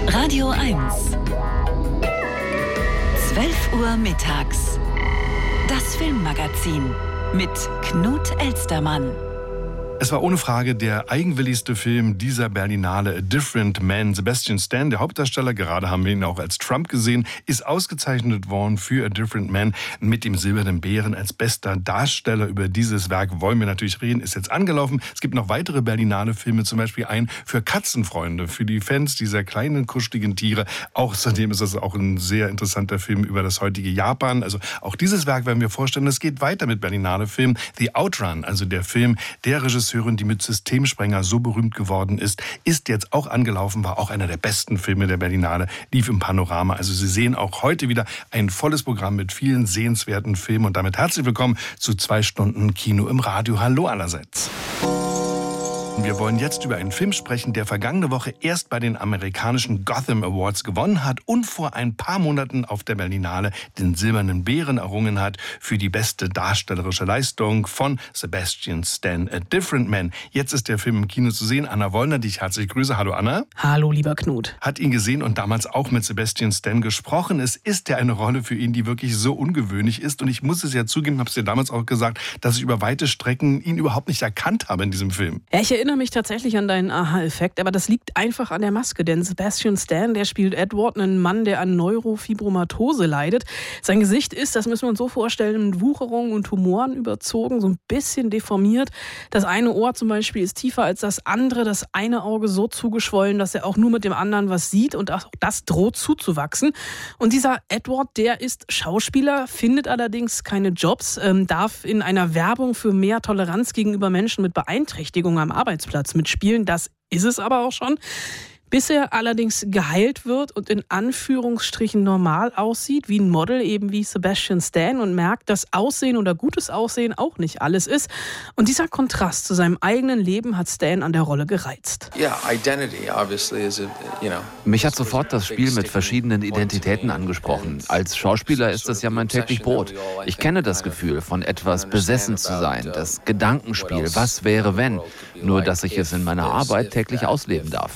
Radio 1. 12 Uhr mittags. Das Filmmagazin mit Knut Elstermann. Es war ohne Frage der eigenwilligste Film dieser Berlinale, A Different Man. Sebastian Stan, der Hauptdarsteller, gerade haben wir ihn auch als Trump gesehen, ist ausgezeichnet worden für A Different Man mit dem Silbernen Bären als bester Darsteller. Über dieses Werk wollen wir natürlich reden, ist jetzt angelaufen. Es gibt noch weitere Berlinale-Filme, zum Beispiel einen für Katzenfreunde, für die Fans dieser kleinen, kuscheligen Tiere. Außerdem ist das auch ein sehr interessanter Film über das heutige Japan. Also auch dieses Werk werden wir vorstellen. Es geht weiter mit Berlinale-Filmen. The Outrun, also der Film der Regisseurin, die mit Systemsprenger so berühmt geworden ist jetzt auch angelaufen, war auch einer der besten Filme der Berlinale, lief im Panorama. Also Sie sehen auch heute wieder ein volles Programm mit vielen sehenswerten Filmen. Und damit herzlich willkommen zu 2 Stunden Kino im Radio. Hallo allerseits. Wir wollen jetzt über einen Film sprechen, der vergangene Woche erst bei den amerikanischen Gotham Awards gewonnen hat und vor ein paar Monaten auf der Berlinale den Silbernen Bären errungen hat für die beste darstellerische Leistung von Sebastian Stan, A Different Man. Jetzt ist der Film im Kino zu sehen. Anna Wollner, die ich herzlich grüße. Hallo Anna. Hallo lieber Knut. Hat ihn gesehen und damals auch mit Sebastian Stan gesprochen. Es ist ja eine Rolle für ihn, die wirklich so ungewöhnlich ist. Und ich muss es ja zugeben, habe es dir damals auch gesagt, dass ich über weite Strecken ihn überhaupt nicht erkannt habe in diesem Film. Ja, ich erinnere mich tatsächlich an deinen Aha-Effekt, aber das liegt einfach an der Maske, denn Sebastian Stan, der spielt Edward, einen Mann, der an Neurofibromatose leidet. Sein Gesicht ist, das müssen wir uns so vorstellen, mit Wucherungen und Tumoren überzogen, so ein bisschen deformiert. Das eine Ohr zum Beispiel ist tiefer als das andere, das eine Auge so zugeschwollen, dass er auch nur mit dem anderen was sieht und auch das droht zuzuwachsen. Und dieser Edward, der ist Schauspieler, findet allerdings keine Jobs, darf in einer Werbung für mehr Toleranz gegenüber Menschen mit Beeinträchtigung am Arbeitsplatz mitspielen. Das ist es aber auch schon. Bis er allerdings geheilt wird und in Anführungsstrichen normal aussieht, wie ein Model, eben wie Sebastian Stan, und merkt, dass Aussehen oder gutes Aussehen auch nicht alles ist. Und dieser Kontrast zu seinem eigenen Leben hat Stan an der Rolle gereizt. Mich hat sofort das Spiel mit verschiedenen Identitäten angesprochen. Als Schauspieler ist das ja mein täglich Brot. Ich kenne das Gefühl, von etwas besessen zu sein, das Gedankenspiel, was wäre wenn, nur dass ich es in meiner Arbeit täglich ausleben darf.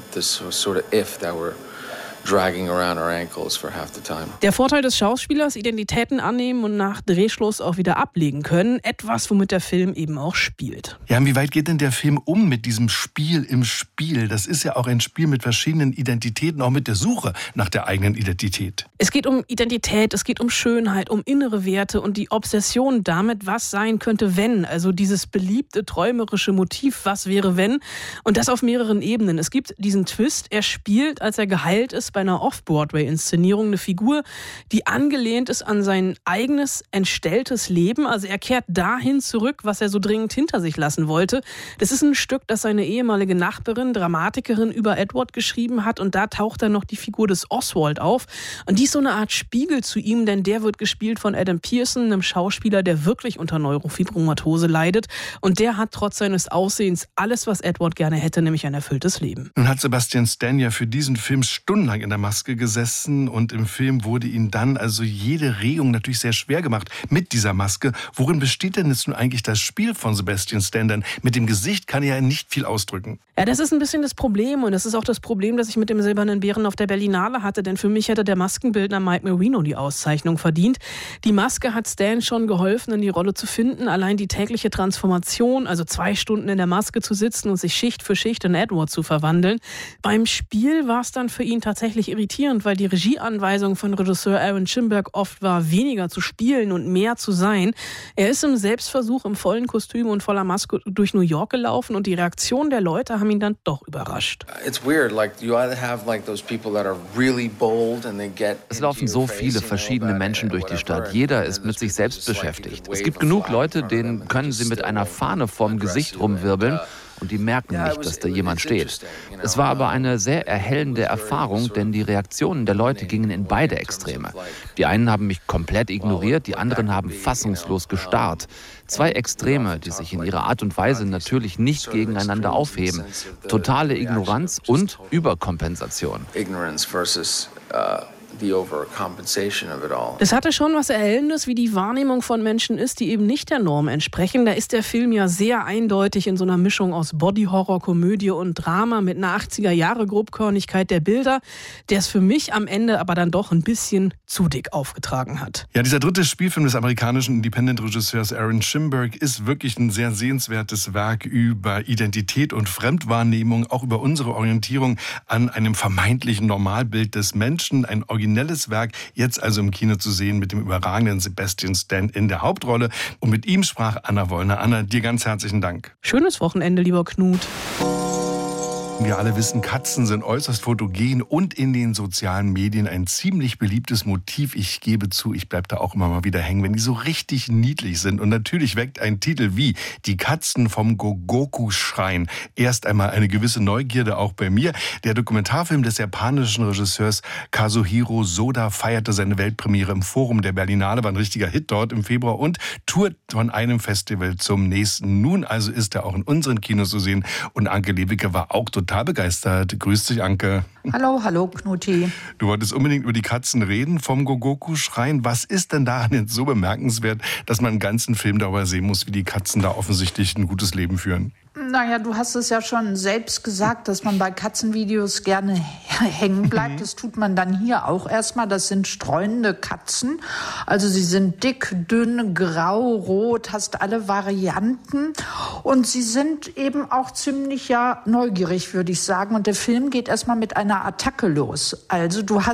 Sort of if that we're dragging around our ankles for half the time. Der Vorteil des Schauspielers, Identitäten annehmen und nach Drehschluss auch wieder ablegen können. Etwas, womit der Film eben auch spielt. Ja, und wie weit geht denn der Film um mit diesem Spiel im Spiel? Das ist ja auch ein Spiel mit verschiedenen Identitäten, auch mit der Suche nach der eigenen Identität. Es geht um Identität, es geht um Schönheit, um innere Werte und die Obsession damit, was sein könnte, wenn. Also dieses beliebte, träumerische Motiv, was wäre, wenn. Und das auf mehreren Ebenen. Es gibt diesen Twist, er spielt, als er geheilt ist, bei einer Off-Broadway-Inszenierung eine Figur, die angelehnt ist an sein eigenes, entstelltes Leben. Also er kehrt dahin zurück, was er so dringend hinter sich lassen wollte. Das ist ein Stück, das seine ehemalige Nachbarin, Dramatikerin, über Edward geschrieben hat. Und da taucht dann noch die Figur des Oswald auf. Und die ist so eine Art Spiegel zu ihm, denn der wird gespielt von Adam Pearson, einem Schauspieler, der wirklich unter Neurofibromatose leidet. Und der hat trotz seines Aussehens alles, was Edward gerne hätte, nämlich ein erfülltes Leben. Nun hat Sebastian Stan ja für diesen Film stundenlang in der Maske gesessen und im Film wurde ihm dann also jede Regung natürlich sehr schwer gemacht mit dieser Maske. Worin besteht denn jetzt nun eigentlich das Spiel von Sebastian Stan? Denn mit dem Gesicht kann er ja nicht viel ausdrücken. Ja, das ist ein bisschen das Problem und das ist auch das Problem, das ich mit dem Silbernen Bären auf der Berlinale hatte, denn für mich hätte der Maskenbildner Mike Marino die Auszeichnung verdient. Die Maske hat Stan schon geholfen, in die Rolle zu finden. Allein die tägliche Transformation, also 2 Stunden in der Maske zu sitzen und sich Schicht für Schicht in Edward zu verwandeln. Beim Spiel war es dann für ihn tatsächlich irritierend, weil die Regieanweisung von Regisseur Aaron Schimberg oft war, weniger zu spielen und mehr zu sein. Er ist im Selbstversuch im vollen Kostüm und voller Maske durch New York gelaufen und die Reaktion der Leute haben ihn dann doch überrascht. Es laufen so viele verschiedene Menschen durch die Stadt. Jeder ist mit sich selbst beschäftigt. Es gibt genug Leute, denen können sie mit einer Fahne vorm Gesicht rumwirbeln. Und die merken nicht, dass da jemand steht. Es war aber eine sehr erhellende Erfahrung, denn die Reaktionen der Leute gingen in beide Extreme. Die einen haben mich komplett ignoriert, die anderen haben fassungslos gestarrt. 2 Extreme, die sich in ihrer Art und Weise natürlich nicht gegeneinander aufheben. Totale Ignoranz und Überkompensation. the overcompensation of it all. Es hatte schon was Erhellendes, wie die Wahrnehmung von Menschen ist, die eben nicht der Norm entsprechen. Da ist der Film ja sehr eindeutig in so einer Mischung aus Body-Horror, Komödie und Drama mit einer 80er-Jahre-Grobkörnigkeit der Bilder, der es für mich am Ende aber dann doch ein bisschen zu dick aufgetragen hat. Ja, dieser dritte Spielfilm des amerikanischen Independent-Regisseurs Aaron Schimberg ist wirklich ein sehr sehenswertes Werk über Identität und Fremdwahrnehmung, auch über unsere Orientierung an einem vermeintlichen Normalbild des Menschen. Ein originelles Werk, jetzt also im Kino zu sehen mit dem überragenden Sebastian Stan in der Hauptrolle. Und mit ihm sprach Anna Wollner. Anna, dir ganz herzlichen Dank. Schönes Wochenende, lieber Knut. Wir alle wissen, Katzen sind äußerst fotogen und in den sozialen Medien ein ziemlich beliebtes Motiv. Ich gebe zu, ich bleibe da auch immer mal wieder hängen, wenn die so richtig niedlich sind. Und natürlich weckt ein Titel wie Die Katzen vom Gogoku-Schrein erst einmal eine gewisse Neugierde auch bei mir. Der Dokumentarfilm des japanischen Regisseurs Kazuhiro Soda feierte seine Weltpremiere im Forum der Berlinale, war ein richtiger Hit dort im Februar und tourt von einem Festival zum nächsten. Nun also ist er auch in unseren Kinos zu sehen und Anke Lewicke war auch total begeistert. Grüß dich, Anke. Hallo, Knuti. Du wolltest unbedingt über die Katzen reden vom Gogoku-Schrein. Was ist denn daran jetzt so bemerkenswert, dass man einen ganzen Film darüber sehen muss, wie die Katzen da offensichtlich ein gutes Leben führen? Naja, du hast es ja schon selbst gesagt, dass man bei Katzenvideos gerne hängen bleibt. Das tut man dann hier auch erstmal. Das sind streunende Katzen. Also sie sind dick, dünn, grau, rot, hast alle Varianten. Und sie sind eben auch ziemlich neugierig, würde ich sagen. Und der Film geht erstmal mit einer Attacke los. Also du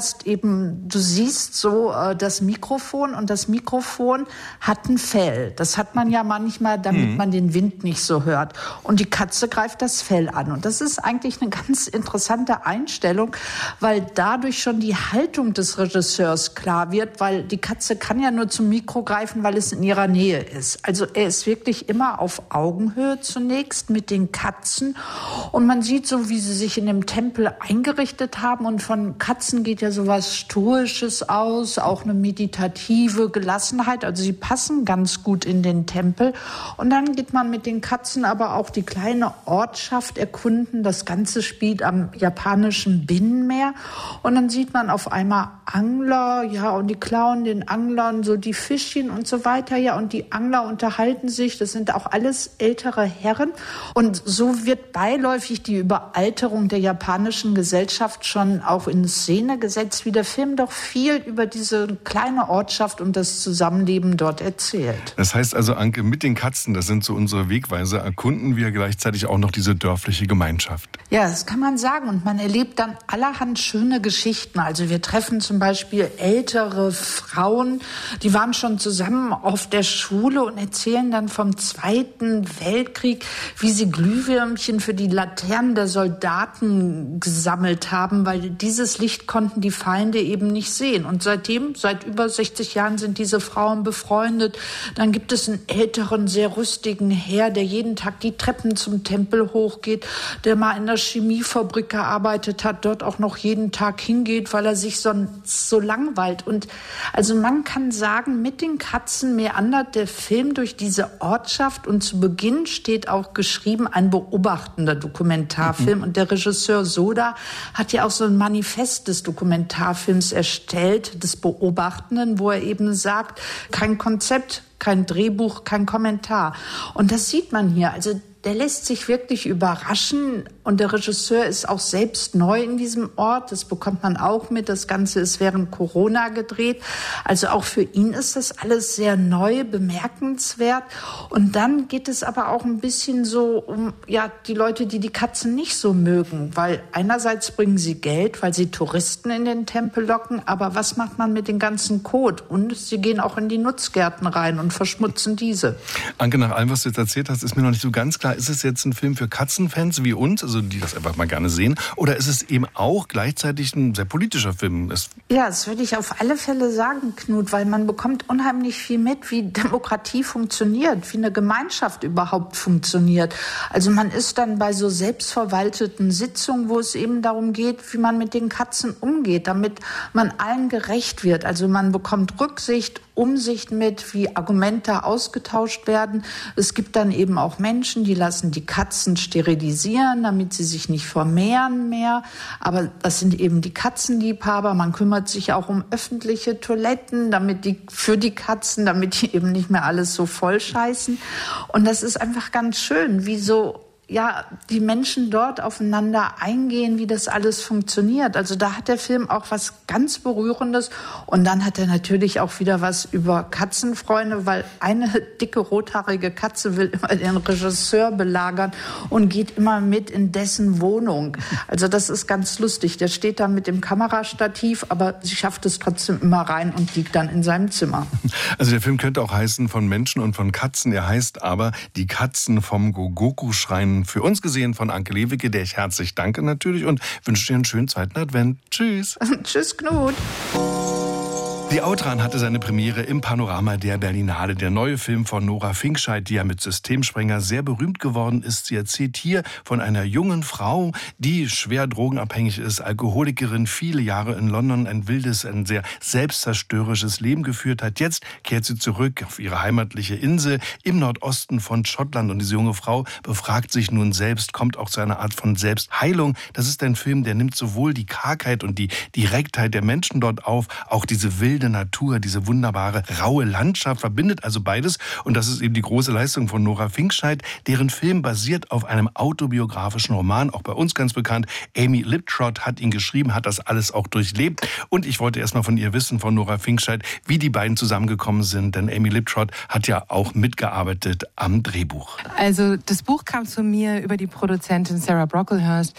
siehst so das Mikrofon und das Mikrofon hat ein Fell. Das hat man ja manchmal, damit man den Wind nicht so hört. Und die Katze greift das Fell an. Und das ist eigentlich eine ganz interessante Einstellung, weil dadurch schon die Haltung des Regisseurs klar wird, weil die Katze kann ja nur zum Mikro greifen, weil es in ihrer Nähe ist. Also er ist wirklich immer auf Augenhöhe zunächst mit den Katzen. Und man sieht so, wie sie sich in dem Tempel eingerichtet haben. Und von Katzen geht ja sowas Stoisches aus, auch eine meditative Gelassenheit. Also sie passen ganz gut in den Tempel. Und dann geht man mit den Katzen aber auch die kleine Ortschaft erkunden. Das Ganze spielt am japanischen Binnenmeer. Und dann sieht man auf einmal Angler, und die klauen den Anglern so die Fischchen und so weiter. Ja, und die Angler unterhalten sich. Das sind auch alles ältere Herren. Und so wird beiläufig die Überalterung der japanischen Gesellschaft schon auch in Szene gesetzt, wie der Film doch viel über diese kleine Ortschaft und das Zusammenleben dort erzählt. Das heißt also, Anke, mit den Katzen, das sind so unsere Wegweiser, erkunden wir gleichzeitig auch noch diese dörfliche Gemeinschaft. Ja, das kann man sagen. Und man erlebt dann allerhand schöne Geschichten. Also wir treffen zum Beispiel ältere Frauen, die waren schon zusammen auf der Schule und erzählen dann vom Zweiten Weltkrieg, wie sie Glühwürmchen für die Laternen der Soldaten gesammelt haben, weil dieses Licht konnten die Feinde eben nicht sehen. Und seit über 60 Jahren sind diese Frauen befreundet. Dann gibt es einen älteren, sehr rüstigen Herr, der jeden Tag die Treppen zum Tempel hochgeht, der mal in der Chemiefabrik gearbeitet hat, dort auch noch jeden Tag hingeht, weil er sich sonst so langweilt. Und also man kann sagen, mit den Katzen meandert der Film durch diese Ortschaft und zu Beginn steht auch geschrieben ein beobachtender Dokumentarfilm. Und der Regisseur Soda hat ja auch so ein Manifest des Dokumentarfilms erstellt, des Beobachtenden, wo er eben sagt, kein Konzept, kein Drehbuch, kein Kommentar. Und das sieht man hier. Also der lässt sich wirklich überraschen und der Regisseur ist auch selbst neu in diesem Ort. Das bekommt man auch mit. Das Ganze ist während Corona gedreht. Also auch für ihn ist das alles sehr neu, bemerkenswert. Und dann geht es aber auch ein bisschen so um die Leute, die die Katzen nicht so mögen. Weil einerseits bringen sie Geld, weil sie Touristen in den Tempel locken. Aber was macht man mit dem ganzen Kot? Und sie gehen auch in die Nutzgärten rein und verschmutzen diese. Anke, nach allem, was du jetzt erzählt hast, ist mir noch nicht so ganz klar. Ist es jetzt ein Film für Katzenfans wie uns, also die das einfach mal gerne sehen, oder ist es eben auch gleichzeitig ein sehr politischer Film? Ja, das würde ich auf alle Fälle sagen, Knut, weil man bekommt unheimlich viel mit, wie Demokratie funktioniert, wie eine Gemeinschaft überhaupt funktioniert. Also man ist dann bei so selbstverwalteten Sitzungen, wo es eben darum geht, wie man mit den Katzen umgeht, damit man allen gerecht wird. Also man bekommt Rücksicht Umsicht mit, wie Argumente ausgetauscht werden. Es gibt dann eben auch Menschen, die lassen die Katzen sterilisieren, damit sie sich nicht vermehren mehr. Aber das sind eben die Katzenliebhaber. Man kümmert sich auch um öffentliche Toiletten, damit die eben nicht mehr alles so voll scheißen. Und das ist einfach ganz schön, wie so die Menschen dort aufeinander eingehen, wie das alles funktioniert. Also da hat der Film auch was ganz Berührendes. Und dann hat er natürlich auch wieder was über Katzenfreunde, weil eine dicke rothaarige Katze will immer den Regisseur belagern und geht immer mit in dessen Wohnung. Also das ist ganz lustig. Der steht da mit dem Kamerastativ, aber sie schafft es trotzdem immer rein und liegt dann in seinem Zimmer. Also der Film könnte auch heißen von Menschen und von Katzen. Er heißt aber Die Katzen vom Gogoku-Schrein. Für uns gesehen von Anke Lewicke, der ich herzlich danke natürlich und wünsche dir einen schönen zweiten Advent. Tschüss. Tschüss, Knut. Die Outran hatte seine Premiere im Panorama der Berlinale. Der neue Film von Nora Finkscheid, die ja mit Systemsprenger sehr berühmt geworden ist. Sie erzählt hier von einer jungen Frau, die schwer drogenabhängig ist, Alkoholikerin, viele Jahre in London ein wildes, ein sehr selbstzerstörerisches Leben geführt hat. Jetzt kehrt sie zurück auf ihre heimatliche Insel im Nordosten von Schottland. Und diese junge Frau befragt sich nun selbst, kommt auch zu einer Art von Selbstheilung. Das ist ein Film, der nimmt sowohl die Kargheit und die Direktheit der Menschen dort auf, auch diese wilde Natur, diese wunderbare, raue Landschaft, verbindet also beides. Und das ist eben die große Leistung von Nora Finkscheid, deren Film basiert auf einem autobiografischen Roman, auch bei uns ganz bekannt. Amy Liptrot hat ihn geschrieben, hat das alles auch durchlebt. Und ich wollte erst mal von ihr wissen, von Nora Finkscheid, wie die beiden zusammengekommen sind. Denn Amy Liptrot hat ja auch mitgearbeitet am Drehbuch. Also das Buch kam zu mir über die Produzentin Sarah Brocklehurst.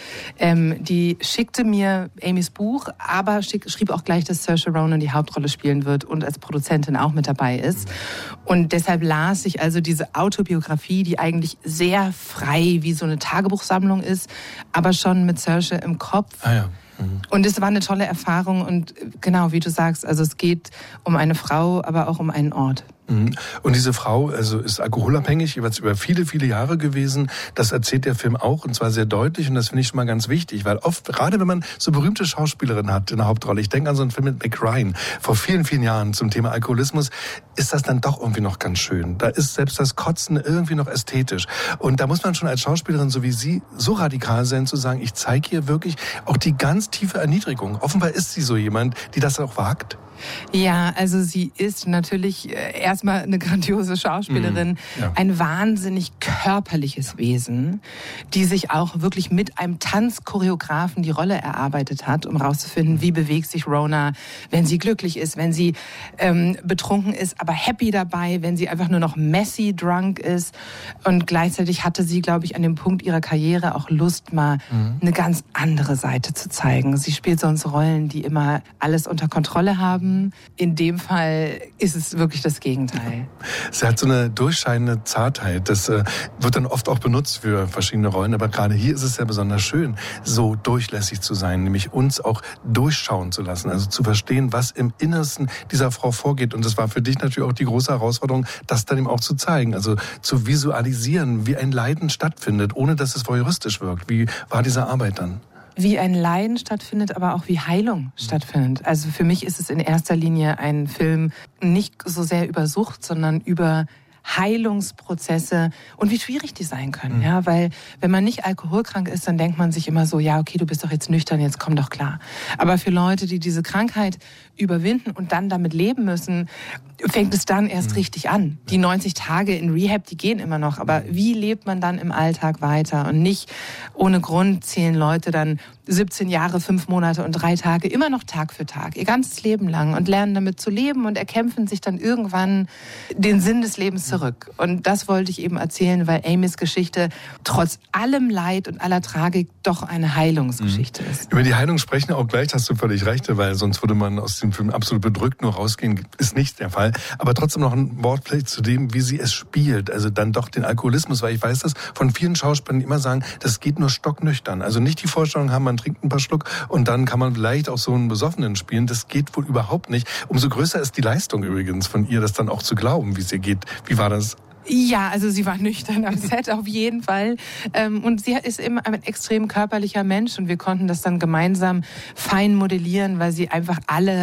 Die schickte mir Amys Buch, aber schrieb auch gleich, dass Saoirse Ronan die Hauptrolle spielen wird und als Produzentin auch mit dabei ist. Und deshalb las ich also diese Autobiografie, die eigentlich sehr frei wie so eine Tagebuchsammlung ist, aber schon mit Saoirse im Kopf. Ah ja. Und es war eine tolle Erfahrung und genau, wie du sagst, also es geht um eine Frau, aber auch um einen Ort. Und diese Frau ist alkoholabhängig, jeweils über viele, viele Jahre gewesen. Das erzählt der Film auch, und zwar sehr deutlich. Und das finde ich schon mal ganz wichtig, weil oft, gerade wenn man so berühmte Schauspielerinnen hat in der Hauptrolle, ich denke an so einen Film mit Meg Ryan vor vielen, vielen Jahren zum Thema Alkoholismus, ist das dann doch irgendwie noch ganz schön. Da ist selbst das Kotzen irgendwie noch ästhetisch. Und da muss man schon als Schauspielerin, so wie sie, so radikal sein, zu sagen, ich zeige hier wirklich auch die ganz tiefe Erniedrigung. Offenbar ist sie so jemand, die das auch wagt. Ja, also sie ist natürlich erstmal eine grandiose Schauspielerin, ein wahnsinnig körperliches Wesen, die sich auch wirklich mit einem Tanzchoreografen die Rolle erarbeitet hat, um rauszufinden, wie bewegt sich Rona, wenn sie glücklich ist, wenn sie betrunken ist, aber happy dabei, wenn sie einfach nur noch messy drunk ist. Und gleichzeitig hatte sie, glaube ich, an dem Punkt ihrer Karriere auch Lust, mal eine ganz andere Seite zu zeigen. Sie spielt sonst Rollen, die immer alles unter Kontrolle haben. In dem Fall ist es wirklich das Gegenteil. Sie hat so eine durchscheinende Zartheit. Das wird dann oft auch benutzt für verschiedene Rollen. Aber gerade hier ist es ja besonders schön, so durchlässig zu sein. Nämlich uns auch durchschauen zu lassen. Also zu verstehen, was im Innersten dieser Frau vorgeht. Und das war für dich natürlich auch die große Herausforderung, das dann eben auch zu zeigen. Also zu visualisieren, wie ein Leiden stattfindet, ohne dass es voyeuristisch wirkt. Wie war diese Arbeit dann? Wie ein Leiden stattfindet, aber auch wie Heilung stattfindet. Also für mich ist es in erster Linie ein Film nicht so sehr über Sucht, sondern über Heilungsprozesse und wie schwierig die sein können. Ja, weil wenn man nicht alkoholkrank ist, dann denkt man sich immer so, ja, okay, du bist doch jetzt nüchtern, jetzt komm doch klar. Aber für Leute, die diese Krankheit überwinden und dann damit leben müssen, fängt es dann erst richtig an. Die 90 Tage in Rehab, die gehen immer noch. Aber wie lebt man dann im Alltag weiter? Und nicht ohne Grund zählen Leute dann 17 Jahre, 5 Monate und 3 Tage immer noch Tag für Tag, ihr ganzes Leben lang und lernen damit zu leben und erkämpfen sich dann irgendwann den Sinn des Lebens zurück. Und das wollte ich eben erzählen, weil Amys Geschichte trotz allem Leid und aller Tragik doch eine Heilungsgeschichte ist. Über die Heilung sprechen auch gleich, hast du völlig recht, weil sonst würde man aus dem Film absolut bedrückt nur rausgehen, ist nicht der Fall. Aber trotzdem noch ein Wort vielleicht zu dem, wie sie es spielt, also dann doch den Alkoholismus, weil ich weiß, dass von vielen Schauspielern immer sagen, das geht nur stocknüchtern. Also nicht die Vorstellung haben, man trinkt ein paar Schluck und dann kann man vielleicht auch so einen Besoffenen spielen. Das geht wohl überhaupt nicht. Umso größer ist die Leistung übrigens von ihr, das dann auch zu glauben, wie es ihr geht. Wie war das? Ja, also sie war nüchtern am Set auf jeden Fall. Und sie ist immer ein extrem körperlicher Mensch und wir konnten das dann gemeinsam fein modellieren, weil sie einfach alle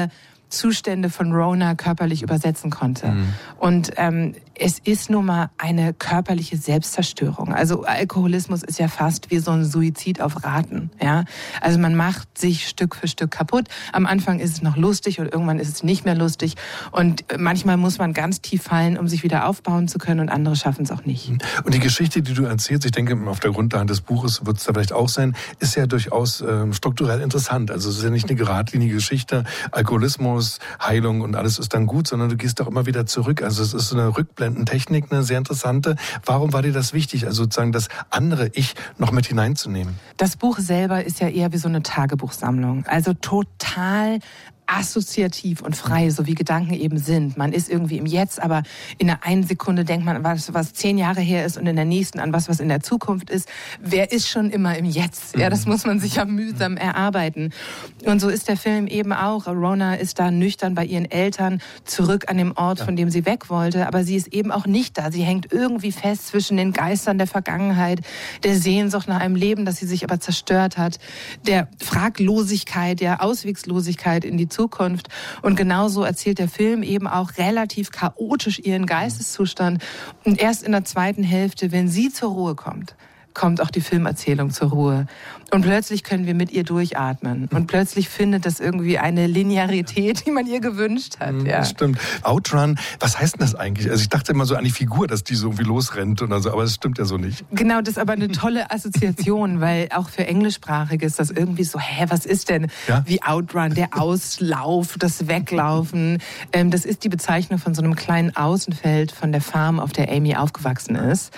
Zustände von Rona körperlich übersetzen konnte. Und es ist nun mal eine körperliche Selbstzerstörung. Also Alkoholismus ist ja fast wie so ein Suizid auf Raten. Ja? Also man macht sich Stück für Stück kaputt. Am Anfang ist es noch lustig und irgendwann ist es nicht mehr lustig. Und manchmal muss man ganz tief fallen, um sich wieder aufbauen zu können, und andere schaffen es auch nicht. Und die Geschichte, die du erzählst, ich denke, auf der Grundlage des Buches wird es da vielleicht auch sein, ist ja durchaus strukturell interessant. Also es ist ja nicht eine geradlinige Geschichte, Alkoholismus, Heilung und alles ist dann gut, sondern du gehst auch immer wieder zurück. Also es ist eine Rückblendentechnik, eine sehr interessante. Warum war dir das wichtig, also sozusagen das andere Ich noch mit hineinzunehmen? Das Buch selber ist ja eher wie so eine Tagebuchsammlung. Also total assoziativ und frei, so wie Gedanken eben sind. Man ist irgendwie im Jetzt, aber in einer einen Sekunde denkt man an was 10 Jahre her ist und in der nächsten an was in der Zukunft ist. Wer ist schon immer im Jetzt? Ja, das muss man sich ja mühsam erarbeiten. Und so ist der Film eben auch. Rona ist da nüchtern bei ihren Eltern, zurück an dem Ort, von dem sie weg wollte, aber sie ist eben auch nicht da. Sie hängt irgendwie fest zwischen den Geistern der Vergangenheit, der Sehnsucht nach einem Leben, das sie sich aber zerstört hat, der Fraglosigkeit, der Auswegslosigkeit in die Zukunft. Und genauso erzählt der Film eben auch relativ chaotisch ihren Geisteszustand. Und erst in der zweiten Hälfte, wenn sie zur Ruhe kommt auch die Filmerzählung zur Ruhe. Und plötzlich können wir mit ihr durchatmen. Und plötzlich findet das irgendwie eine Linearität, die man ihr gewünscht hat. Ja. Das stimmt. Outrun, was heißt denn das eigentlich? Also ich dachte immer so an die Figur, dass die so irgendwie losrennt oder so, aber das stimmt ja so nicht. Genau, das ist aber eine tolle Assoziation, weil auch für Englischsprachige ist das irgendwie so, was ist denn wie Outrun, der Auslauf, das Weglaufen. Das ist die Bezeichnung von so einem kleinen Außenfeld von der Farm, auf der Amy aufgewachsen ist,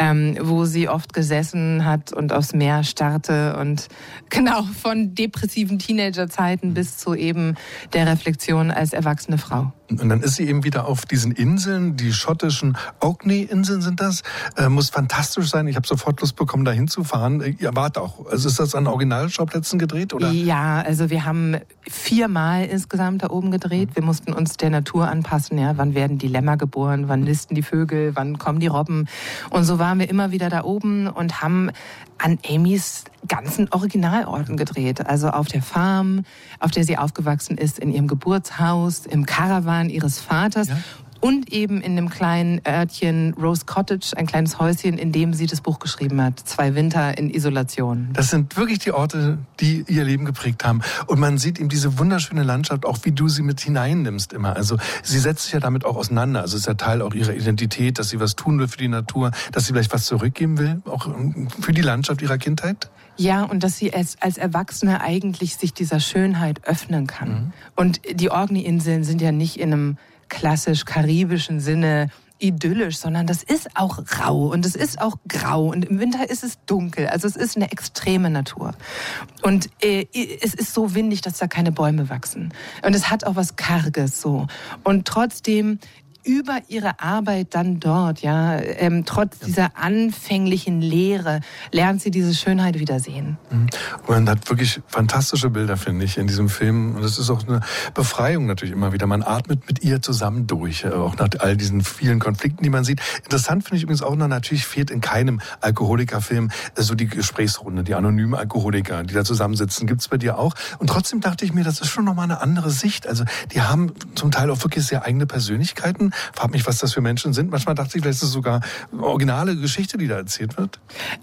wo sie oft gesessen hat und aufs Meer starrte und genau von depressiven Teenagerzeiten bis zu eben der Reflexion als erwachsene Frau. Und dann ist sie eben wieder auf diesen Inseln, die schottischen Orkney-Inseln sind das. Muss fantastisch sein. Ich habe sofort Lust bekommen, da hinzufahren. Ihr wart auch. Also ist das an Originalschauplätzen gedreht, oder? Ja, also wir haben 4-mal insgesamt da oben gedreht. Wir mussten uns der Natur anpassen. Ja, wann werden die Lämmer geboren? Wann nisten die Vögel? Wann kommen die Robben? Und so waren wir immer wieder da oben und haben an Amys ganzen Originalorten gedreht. Also auf der Farm, auf der sie aufgewachsen ist, in ihrem Geburtshaus, im Caravan ihres Vaters. Ja. Und eben in dem kleinen Örtchen Rose Cottage, ein kleines Häuschen, in dem sie das Buch geschrieben hat. 2 Winter in Isolation. Das sind wirklich die Orte, die ihr Leben geprägt haben. Und man sieht eben diese wunderschöne Landschaft, auch wie du sie mit hineinnimmst immer. Also sie setzt sich ja damit auch auseinander. Also es ist ja Teil auch ihrer Identität, dass sie was tun will für die Natur, dass sie vielleicht was zurückgeben will, auch für die Landschaft ihrer Kindheit. Ja, und dass sie als Erwachsene eigentlich sich dieser Schönheit öffnen kann. Und die Orkney-Inseln sind ja nicht in einem klassisch karibischen Sinne idyllisch, sondern das ist auch rau und es ist auch grau und im Winter ist es dunkel. Also es ist eine extreme Natur. Und es ist so windig, dass da keine Bäume wachsen. Und es hat auch was Karges so. Und trotzdem über ihre Arbeit dann dort, trotz dieser anfänglichen Leere, lernt sie diese Schönheit wiedersehen. Man hat wirklich fantastische Bilder, finde ich, in diesem Film. Und es ist auch eine Befreiung natürlich immer wieder. Man atmet mit ihr zusammen durch, auch nach all diesen vielen Konflikten, die man sieht. Interessant finde ich übrigens auch noch, natürlich fehlt in keinem Alkoholikerfilm so die Gesprächsrunde, die anonymen Alkoholiker, die da zusammensitzen. Gibt es bei dir auch? Und trotzdem dachte ich mir, das ist schon nochmal eine andere Sicht. Also die haben zum Teil auch wirklich sehr eigene Persönlichkeiten. Frag mich, was das für Menschen sind. Manchmal dachte ich, vielleicht ist es sogar eine originale Geschichte, die da erzählt wird.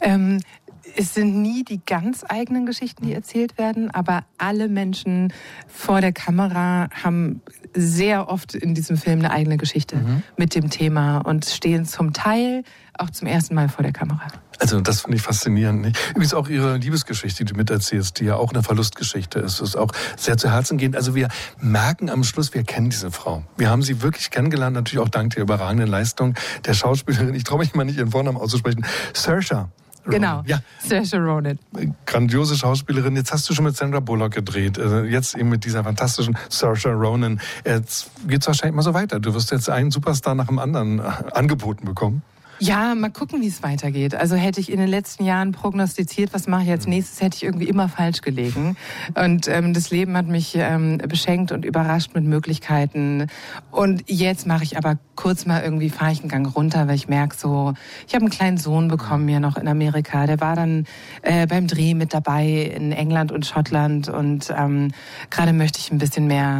Es sind nie die ganz eigenen Geschichten, die erzählt werden, aber alle Menschen vor der Kamera haben sehr oft in diesem Film eine eigene Geschichte mit dem Thema und stehen zum Teil auch zum ersten Mal vor der Kamera. Also das finde ich faszinierend. Übrigens auch ihre Liebesgeschichte, die du miterzählst, die ja auch eine Verlustgeschichte ist. Das ist auch sehr zu Herzen gehend. Also wir merken am Schluss, wir kennen diese Frau. Wir haben sie wirklich kennengelernt, natürlich auch dank der überragenden Leistung der Schauspielerin. Ich traue mich mal nicht, ihren Vornamen auszusprechen. Saoirse. Genau, ja. Saoirse Ronan. Grandiose Schauspielerin. Jetzt hast du schon mit Sandra Bullock gedreht. Jetzt eben mit dieser fantastischen Saoirse Ronan. Jetzt geht's wahrscheinlich mal so weiter. Du wirst jetzt einen Superstar nach dem anderen angeboten bekommen. Ja, mal gucken, wie es weitergeht. Also hätte ich in den letzten Jahren prognostiziert, was mache ich als nächstes, hätte ich irgendwie immer falsch gelegen. Und das Leben hat mich beschenkt und überrascht mit Möglichkeiten. Und jetzt mache ich aber kurz mal irgendwie, fahre ich einen Gang runter, weil ich merke so, ich habe einen kleinen Sohn bekommen hier noch in Amerika. Der war dann beim Dreh mit dabei in England und Schottland. Und gerade möchte ich ein bisschen mehr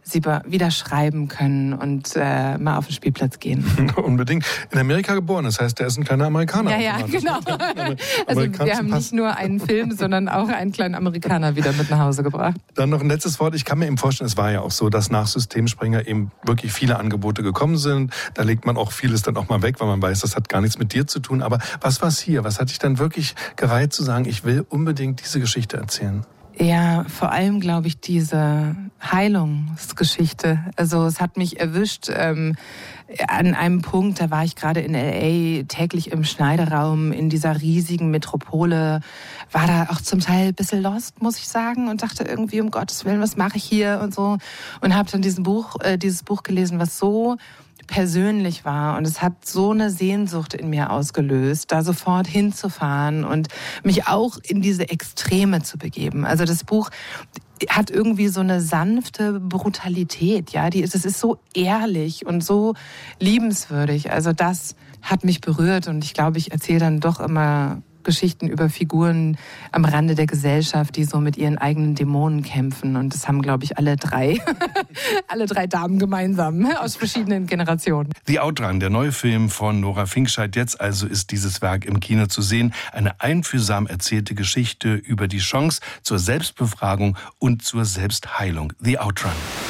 sie wieder schreiben können und mal auf den Spielplatz gehen. Unbedingt. In Amerika geboren, das heißt, der ist ein kleiner Amerikaner. Ja, genau. Also wir haben nicht nur einen Film, sondern auch einen kleinen Amerikaner wieder mit nach Hause gebracht. Dann noch ein letztes Wort. Ich kann mir eben vorstellen, es war ja auch so, dass nach Systemspringer eben wirklich viele Angebote gekommen sind. Da legt man auch vieles dann auch mal weg, weil man weiß, das hat gar nichts mit dir zu tun. Aber was war's hier? Was hat dich dann wirklich gereizt zu sagen, ich will unbedingt diese Geschichte erzählen? Ja, vor allem glaube ich diese Heilungsgeschichte. Also es hat mich erwischt an einem Punkt, da war ich gerade in L.A. täglich im Schneideraum in dieser riesigen Metropole, war da auch zum Teil ein bisschen lost, muss ich sagen, und dachte irgendwie, um Gottes Willen, was mache ich hier und so. Und habe dann dieses Buch gelesen, was so persönlich war, und es hat so eine Sehnsucht in mir ausgelöst, da sofort hinzufahren und mich auch in diese Extreme zu begeben. Also das Buch hat irgendwie so eine sanfte Brutalität, ja, das ist so ehrlich und so liebenswürdig. Also das hat mich berührt, und ich glaube, ich erzähle dann doch immer Geschichten über Figuren am Rande der Gesellschaft, die so mit ihren eigenen Dämonen kämpfen. Und das haben, glaube ich, alle drei Damen gemeinsam aus verschiedenen Generationen. The Outrun, der neue Film von Nora Finkscheid. Jetzt also ist dieses Werk im Kino zu sehen. Eine einfühlsam erzählte Geschichte über die Chance zur Selbstbefragung und zur Selbstheilung. The Outrun.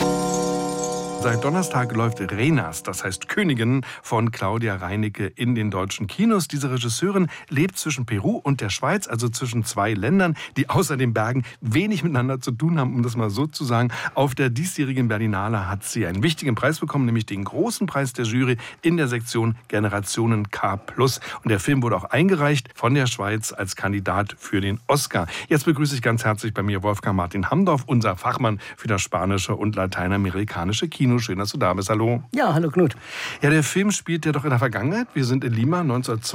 Seit Donnerstag läuft Renas, das heißt Königin, von Claudia Reinecke in den deutschen Kinos. Diese Regisseurin lebt zwischen Peru und der Schweiz, also zwischen zwei Ländern, die außer den Bergen wenig miteinander zu tun haben, um das mal so zu sagen. Auf der diesjährigen Berlinale hat sie einen wichtigen Preis bekommen, nämlich den großen Preis der Jury in der Sektion Generationen K+. Und der Film wurde auch eingereicht von der Schweiz als Kandidat für den Oscar. Jetzt begrüße ich ganz herzlich bei mir Wolfgang Martin Hamdorf, unser Fachmann für das spanische und lateinamerikanische Kino. Schön, dass du da bist. Hallo. Ja, hallo Knut. Ja, der Film spielt ja doch in der Vergangenheit. Wir sind in Lima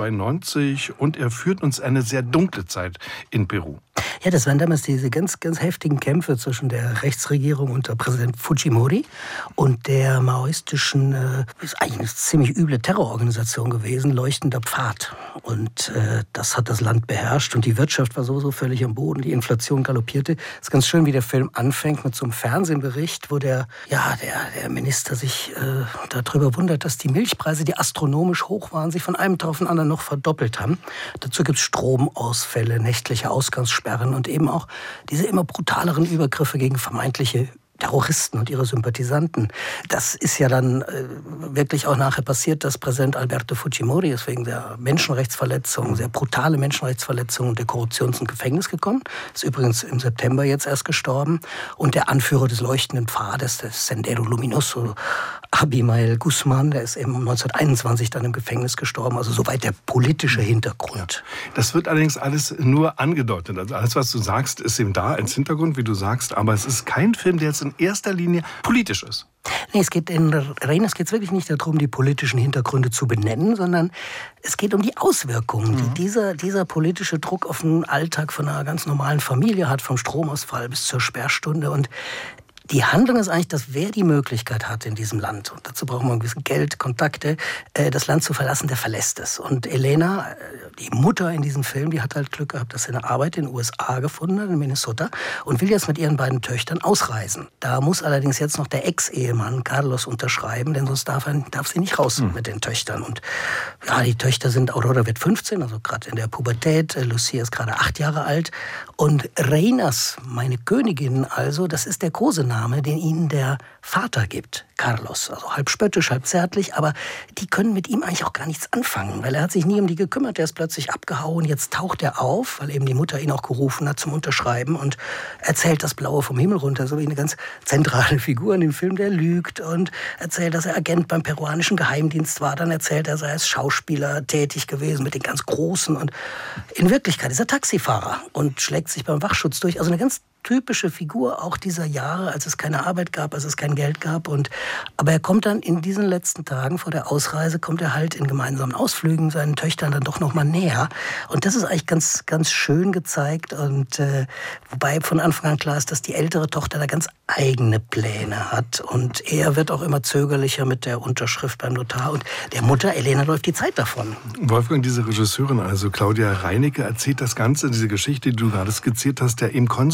1992 und er führt uns eine sehr dunkle Zeit in Peru. Ja, das waren damals diese ganz, ganz heftigen Kämpfe zwischen der Rechtsregierung unter Präsident Fujimori und der maoistischen, ist eigentlich eine ziemlich üble Terrororganisation gewesen, Leuchtender Pfad. Und das hat das Land beherrscht und die Wirtschaft war so völlig am Boden, die Inflation galoppierte. Es ist ganz schön, wie der Film anfängt mit so einem Fernsehbericht, wo der Minister sich darüber wundert, dass die Milchpreise, die astronomisch hoch waren, sich von einem Tag auf den anderen noch verdoppelt haben. Dazu gibt es Stromausfälle, nächtliche Ausgangssperren und eben auch diese immer brutaleren Übergriffe gegen vermeintliche Terroristen und ihre Sympathisanten. Das ist ja dann wirklich auch nachher passiert, dass Präsident Alberto Fujimori ist wegen der Menschenrechtsverletzungen, sehr brutale Menschenrechtsverletzungen und der Korruption ins Gefängnis gekommen. Ist übrigens im September jetzt erst gestorben. Und der Anführer des Leuchtenden Pfades, des Sendero Luminoso, Abimael Guzman, der ist eben 1921 dann im Gefängnis gestorben. Also soweit der politische Hintergrund. Ja. Das wird allerdings alles nur angedeutet. Also alles, was du sagst, ist eben da als Hintergrund, wie du sagst. Aber es ist kein Film, der jetzt in erster Linie politisch ist. Nee, es geht in Renas geht's wirklich nicht darum, die politischen Hintergründe zu benennen, sondern es geht um die Auswirkungen, die dieser politische Druck auf den Alltag von einer ganz normalen Familie hat, vom Stromausfall bis zur Sperrstunde. Und die Handlung ist eigentlich, dass wer die Möglichkeit hat in diesem Land, und dazu braucht man ein bisschen Geld, Kontakte, das Land zu verlassen, der verlässt es. Und Elena, die Mutter in diesem Film, die hat halt Glück gehabt, dass sie eine Arbeit in den USA gefunden hat, in Minnesota, und will jetzt mit ihren beiden Töchtern ausreisen. Da muss allerdings jetzt noch der Ex-Ehemann Carlos unterschreiben, denn sonst darf sie nicht raus mit den Töchtern. Und ja, die Töchter sind, Aurora wird 15, also gerade in der Pubertät, Lucia ist gerade 8 Jahre alt. Und Renas, meine Königin also, das ist der Kosename, den ihnen der Vater gibt, Carlos. Also halb spöttisch, halb zärtlich, aber die können mit ihm eigentlich auch gar nichts anfangen, weil er hat sich nie um die gekümmert, der ist plötzlich abgehauen, jetzt taucht er auf, weil eben die Mutter ihn auch gerufen hat zum Unterschreiben und erzählt das Blaue vom Himmel runter, so wie eine ganz zentrale Figur in dem Film, der lügt und erzählt, dass er Agent beim peruanischen Geheimdienst war, dann erzählt er, sei als Schauspieler tätig gewesen mit den ganz Großen und in Wirklichkeit ist er Taxifahrer und schlägt sich beim Wachschutz durch, also eine ganz typische Figur auch dieser Jahre, als es keine Arbeit gab, als es kein Geld gab. Aber er kommt dann in diesen letzten Tagen vor der Ausreise, kommt er halt in gemeinsamen Ausflügen seinen Töchtern dann doch noch mal näher. Und das ist eigentlich ganz, ganz schön gezeigt. Und wobei von Anfang an klar ist, dass die ältere Tochter da ganz eigene Pläne hat. Und er wird auch immer zögerlicher mit der Unterschrift beim Notar. Und der Mutter, Elena, läuft die Zeit davon. Wolfgang, diese Regisseurin, also Claudia Reinecke, erzählt das Ganze, diese Geschichte, die du gerade skizziert hast, ja eben konsequent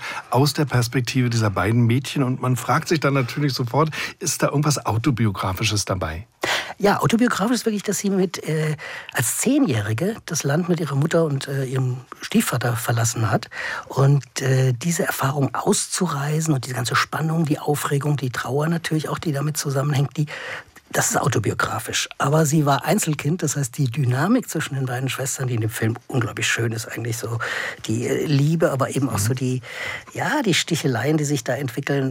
aus der Perspektive dieser beiden Mädchen. Und man fragt sich dann natürlich sofort, ist da irgendwas Autobiografisches dabei? Ja, autobiografisch ist wirklich, dass sie als 10-Jährige das Land mit ihrer Mutter und ihrem Stiefvater verlassen hat. Und diese Erfahrung auszureisen und diese ganze Spannung, die Aufregung, die Trauer natürlich auch, die damit zusammenhängt, das ist autobiografisch. Aber sie war Einzelkind, das heißt, die Dynamik zwischen den beiden Schwestern, die in dem Film unglaublich schön ist, eigentlich so die Liebe, aber eben auch so die Sticheleien, die sich da entwickeln,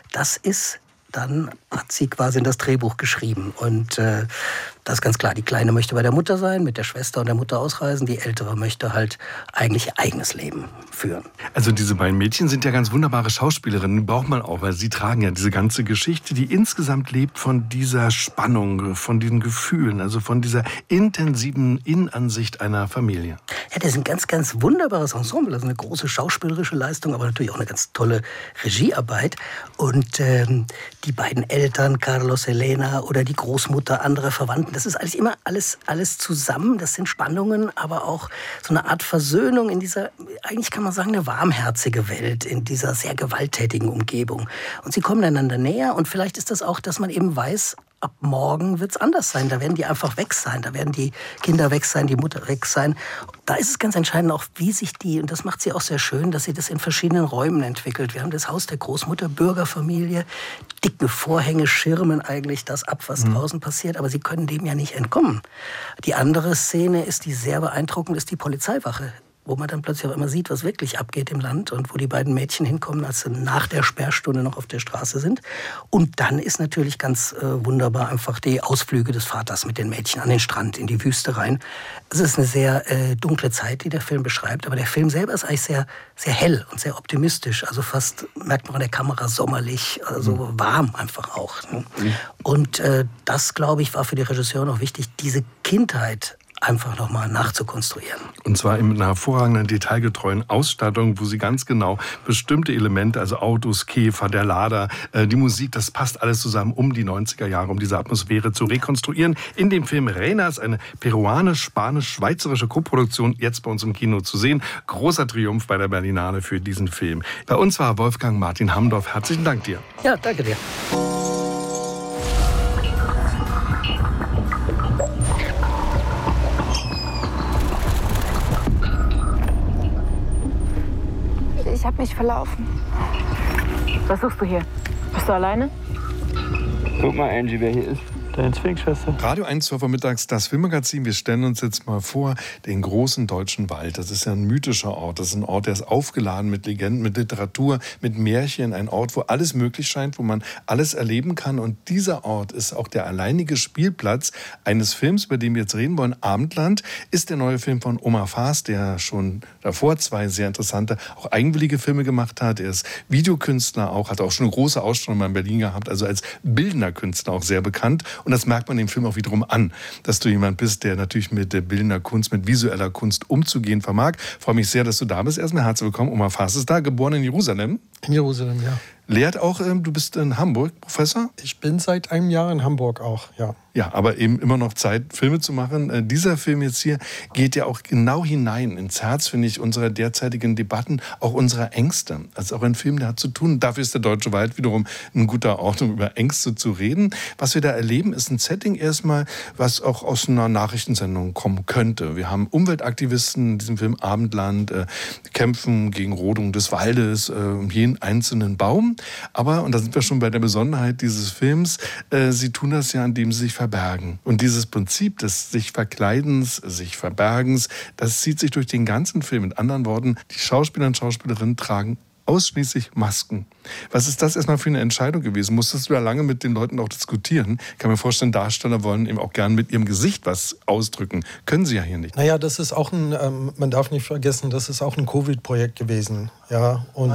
dann hat sie quasi in das Drehbuch geschrieben. Und das ist ganz klar, die Kleine möchte bei der Mutter sein, mit der Schwester und der Mutter ausreisen. Die Ältere möchte halt eigentlich ihr eigenes Leben führen. Also diese beiden Mädchen sind ja ganz wunderbare Schauspielerinnen. Die braucht man auch, weil sie tragen ja diese ganze Geschichte, die insgesamt lebt von dieser Spannung, von diesen Gefühlen, also von dieser intensiven Innenansicht einer Familie. Ja, das ist ein ganz, ganz wunderbares Ensemble. Das ist eine große schauspielerische Leistung, aber natürlich auch eine ganz tolle Regiearbeit. Und die beiden Eltern, Carlos, Elena oder die Großmutter, andere Verwandten, das ist alles immer alles zusammen. Das sind Spannungen, aber auch so eine Art Versöhnung in dieser, eigentlich kann man sagen, eine warmherzige Welt, in dieser sehr gewalttätigen Umgebung. Und sie kommen einander näher und vielleicht ist das auch, dass man eben weiß, ab morgen wird es anders sein. Da werden die einfach weg sein. Da werden die Kinder weg sein, die Mutter weg sein. Da ist es ganz entscheidend auch, wie sich und das macht sie auch sehr schön, dass sie das in verschiedenen Räumen entwickelt. Wir haben das Haus der Großmutter, Bürgerfamilie, dicke Vorhänge schirmen eigentlich das ab, was draußen passiert. Aber sie können dem ja nicht entkommen. Die andere Szene die sehr beeindruckend ist, die Polizeiwache, wo man dann plötzlich auch immer sieht, was wirklich abgeht im Land und wo die beiden Mädchen hinkommen, als sie nach der Sperrstunde noch auf der Straße sind. Und dann ist natürlich ganz wunderbar einfach die Ausflüge des Vaters mit den Mädchen an den Strand, in die Wüste rein. Es ist eine sehr dunkle Zeit, die der Film beschreibt, aber der Film selber ist eigentlich sehr, sehr hell und sehr optimistisch. Also fast, merkt man an der Kamera, sommerlich, also warm einfach auch. Ne? Und das, glaube ich, war für die Regisseure noch wichtig, diese Kindheit einfach nochmal nachzukonstruieren. Und zwar mit einer hervorragenden, detailgetreuen Ausstattung, wo sie ganz genau bestimmte Elemente, also Autos, Käfer, der Lader, die Musik, das passt alles zusammen, um die 90er Jahre, um diese Atmosphäre zu rekonstruieren. In dem Film Renas, eine peruanisch-spanisch-schweizerische Koproduktion, jetzt bei uns im Kino zu sehen. Großer Triumph bei der Berlinale für diesen Film. Bei uns war Wolfgang Martin Hamdorf. Herzlichen Dank dir. Ja, danke dir. Ich habe mich verlaufen. Was suchst du hier? Bist du alleine? Guck mal, Angie, wer hier ist. Deine Zwillingsschwester. Radio 1, 12 Uhr mittags, das Filmmagazin. Wir stellen uns jetzt mal vor, den großen deutschen Wald. Das ist ja ein mythischer Ort. Das ist ein Ort, der ist aufgeladen mit Legenden, mit Literatur, mit Märchen. Ein Ort, wo alles möglich scheint, wo man alles erleben kann. Und dieser Ort ist auch der alleinige Spielplatz eines Films, über den wir jetzt reden wollen. Abendland ist der neue Film von Omar Faas, der schon davor 2 sehr interessante, auch eigenwillige Filme gemacht hat. Er ist Videokünstler auch, hat auch schon eine große Ausstellung in Berlin gehabt, also als bildender Künstler auch sehr bekannt. Und das merkt man dem Film auch wiederum an, dass du jemand bist, der natürlich mit bildender Kunst, mit visueller Kunst umzugehen vermag. Ich freue mich sehr, dass du da bist. Erstmal herzlich willkommen. Omar Faas ist da, geboren in Jerusalem. In Jerusalem, ja. Lehrt auch, du bist in Hamburg Professor? Ich bin seit einem Jahr in Hamburg auch, ja. Ja, aber eben immer noch Zeit, Filme zu machen. Dieser Film jetzt hier geht ja auch genau hinein ins Herz, finde ich, unserer derzeitigen Debatten, auch unserer Ängste. Also auch ein Film, der hat zu tun. Dafür ist der Deutsche Wald wiederum ein guter Ort, um über Ängste zu reden. Was wir da erleben, ist ein Setting erstmal, was auch aus einer Nachrichtensendung kommen könnte. Wir haben Umweltaktivisten in diesem Film Abendland, kämpfen gegen Rodung des Waldes, um jeden einzelnen Baum. Aber, und da sind wir schon bei der Besonderheit dieses Films, sie tun das ja, indem sie sich verbergen. Und dieses Prinzip des sich Verkleidens, sich Verbergens, das zieht sich durch den ganzen Film. Mit anderen Worten, die Schauspieler und Schauspielerinnen tragen ausschließlich Masken. Was ist das erstmal für eine Entscheidung gewesen? Musstest du da lange mit den Leuten auch diskutieren? Ich kann mir vorstellen, Darsteller wollen eben auch gern mit ihrem Gesicht was ausdrücken. Können sie ja hier nicht. Naja, das ist auch man darf nicht vergessen, das ist auch ein Covid-Projekt gewesen. Ja, und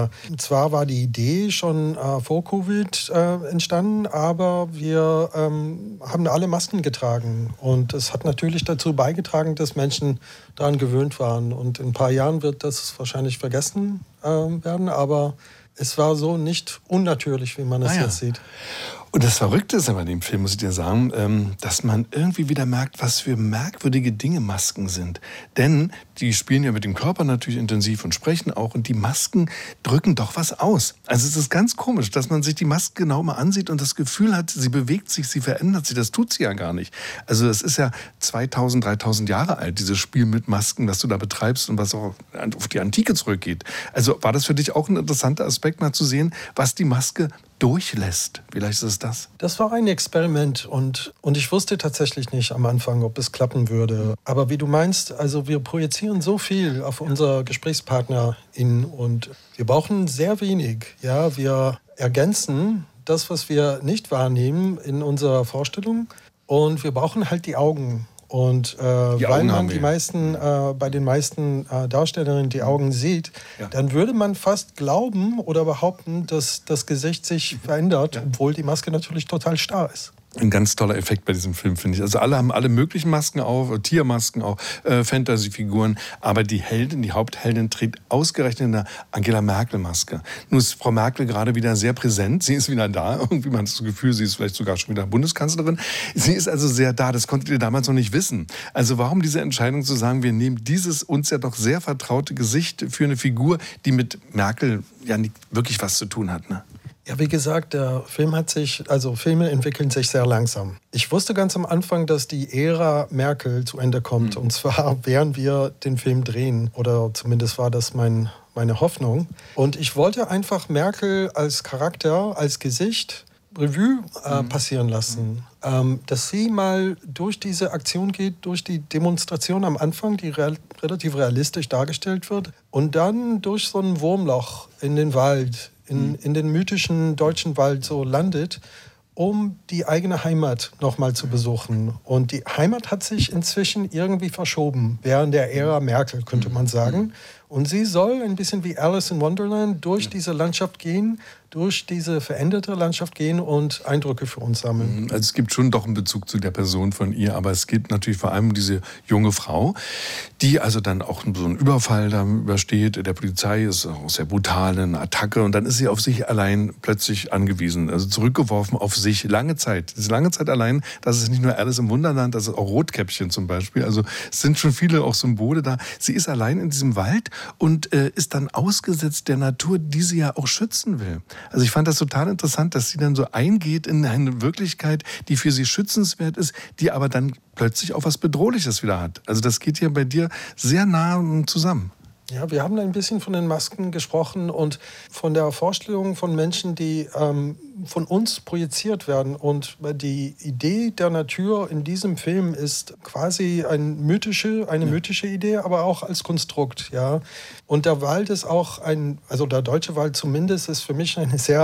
zwar war die Idee schon vor Covid entstanden, aber wir haben alle Masken getragen. Und es hat natürlich dazu beigetragen, dass Menschen daran gewöhnt waren. Und in ein paar Jahren wird das wahrscheinlich vergessen werden, aber es war so nicht unnatürlich, wie man es jetzt sieht. Und das Verrückte ist aber in dem Film, muss ich dir sagen, dass man irgendwie wieder merkt, was für merkwürdige Dinge Masken sind. Denn die spielen ja mit dem Körper natürlich intensiv und sprechen auch. Und die Masken drücken doch was aus. Also es ist ganz komisch, dass man sich die Maske genau mal ansieht und das Gefühl hat, sie bewegt sich, sie verändert sich. Das tut sie ja gar nicht. Also es ist ja 2000, 3000 Jahre alt, dieses Spiel mit Masken, was du da betreibst und was auch auf die Antike zurückgeht. Also war das für dich auch ein interessanter Aspekt, mal zu sehen, was die Maske durchlässt? Vielleicht ist es das. Das war ein Experiment und ich wusste tatsächlich nicht am Anfang, ob es klappen würde. Aber wie du meinst, also wir projizieren so viel auf unsere GesprächspartnerInnen und wir brauchen sehr wenig. Ja, wir ergänzen das, was wir nicht wahrnehmen in unserer Vorstellung und wir brauchen halt die Augen. Und weil man bei den meisten Darstellerinnen die Augen sieht, dann würde man fast glauben oder behaupten, dass das Gesicht sich verändert, obwohl die Maske natürlich total starr ist. Ein ganz toller Effekt bei diesem Film, finde ich. Also alle haben alle möglichen Masken auf, Tiermasken auch, Fantasy-Figuren. Aber die Heldin, die Hauptheldin, trägt ausgerechnet eine Angela Merkel-Maske. Nun ist Frau Merkel gerade wieder sehr präsent. Sie ist wieder da. Irgendwie man hat das Gefühl, sie ist vielleicht sogar schon wieder Bundeskanzlerin. Sie ist also sehr da. Das konntet ihr damals noch nicht wissen. Also warum diese Entscheidung zu sagen, wir nehmen dieses uns ja doch sehr vertraute Gesicht für eine Figur, die mit Merkel ja nicht wirklich was zu tun hat, ne? Ja, wie gesagt, der Film Filme entwickeln sich sehr langsam. Ich wusste ganz am Anfang, dass die Ära Merkel zu Ende kommt. Und zwar, während wir den Film drehen. Oder zumindest war das meine Hoffnung. Und ich wollte einfach Merkel als Charakter, als Gesicht Revue passieren lassen. Dass sie mal durch diese Aktion geht, durch die Demonstration am Anfang, die relativ realistisch dargestellt wird. Und dann durch so ein Wurmloch in den Wald, in den mythischen deutschen Wald so landet, um die eigene Heimat nochmal zu besuchen. Und die Heimat hat sich inzwischen irgendwie verschoben, während der Ära Merkel, könnte man sagen. Und sie soll ein bisschen wie Alice in Wonderland durch diese Landschaft gehen, durch diese veränderte Landschaft gehen und Eindrücke für uns sammeln. Also es gibt schon doch einen Bezug zu der Person von ihr, aber es gibt natürlich vor allem diese junge Frau, die also dann auch so einen Überfall da übersteht. Der Polizei ist auch sehr brutal, eine Attacke und dann ist sie auf sich allein plötzlich angewiesen, also zurückgeworfen auf sich lange Zeit. Sie ist lange Zeit allein, das ist nicht nur Alice im Wunderland, das ist auch Rotkäppchen zum Beispiel. Also es sind schon viele auch Symbole da. Sie ist allein in diesem Wald und ist dann ausgesetzt der Natur, die sie ja auch schützen will. Also ich fand das total interessant, dass sie dann so eingeht in eine Wirklichkeit, die für sie schützenswert ist, die aber dann plötzlich auch was Bedrohliches wieder hat. Also das geht hier bei dir sehr nah zusammen. Ja, wir haben ein bisschen von den Masken gesprochen und von der Vorstellung von Menschen, die von uns projiziert werden. Und die Idee der Natur in diesem Film ist quasi eine mythische Idee, aber auch als Konstrukt. Ja. Und der Wald ist auch der deutsche Wald zumindest, ist für mich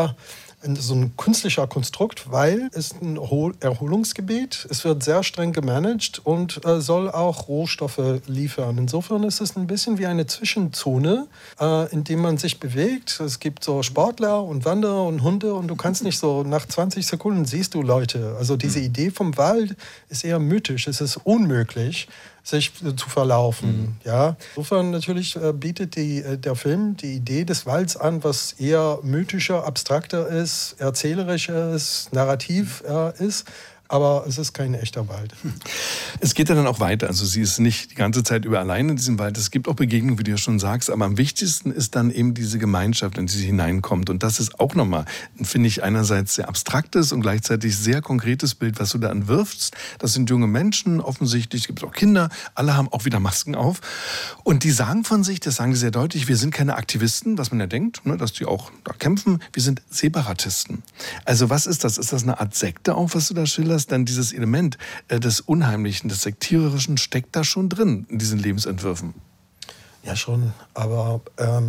so ein künstlicher Konstrukt, weil es ein Erholungsgebiet, es wird sehr streng gemanagt und soll auch Rohstoffe liefern. Insofern ist es ein bisschen wie eine Zwischenzone, in der man sich bewegt. Es gibt so Sportler und Wanderer und Hunde und du kannst nicht so, nach 20 Sekunden siehst du Leute. Also diese Idee vom Wald ist eher mythisch, es ist unmöglich, sich zu verlaufen. Ja. Insofern natürlich bietet der Film die Idee des Walds an, was eher mythischer, abstrakter ist, erzählerischer ist, narrativ ist. Aber es ist kein echter Wald. Es geht ja dann auch weiter. Also sie ist nicht die ganze Zeit über allein in diesem Wald. Es gibt auch Begegnungen, wie du ja schon sagst. Aber am wichtigsten ist dann eben diese Gemeinschaft, in die sie hineinkommt. Und das ist auch nochmal, finde ich, einerseits sehr abstraktes und gleichzeitig sehr konkretes Bild, was du da entwirfst. Das sind junge Menschen, offensichtlich. Es gibt auch Kinder. Alle haben auch wieder Masken auf. Und die sagen von sich, das sagen sie sehr deutlich, wir sind keine Aktivisten, was man ja denkt, ne, dass die auch da kämpfen. Wir sind Separatisten. Also was ist das? Ist das eine Art Sekte auch, was du da schilderst? Dann dieses Element des Unheimlichen, des Sektiererischen steckt da schon drin in diesen Lebensentwürfen. Ja, schon. Aber